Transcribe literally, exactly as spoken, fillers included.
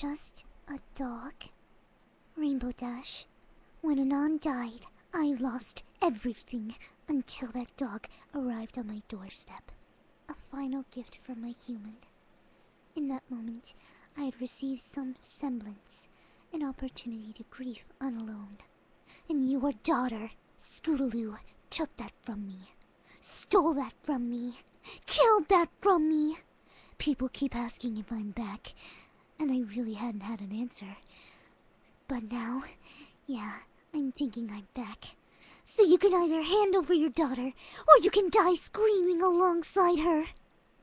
just a dog. Rainbow Dash, when Anon died, I lost everything until that dog arrived on my doorstep. A final gift from my human. In that moment, I had received some semblance, an opportunity to grieve unalone. And your daughter, Scootaloo, took that from me. Stole that from me. Killed that from me. People keep asking if I'm back, and I really hadn't had an answer. But now, yeah, I'm thinking I'm back. So you can either hand over your daughter, or you can die screaming alongside her.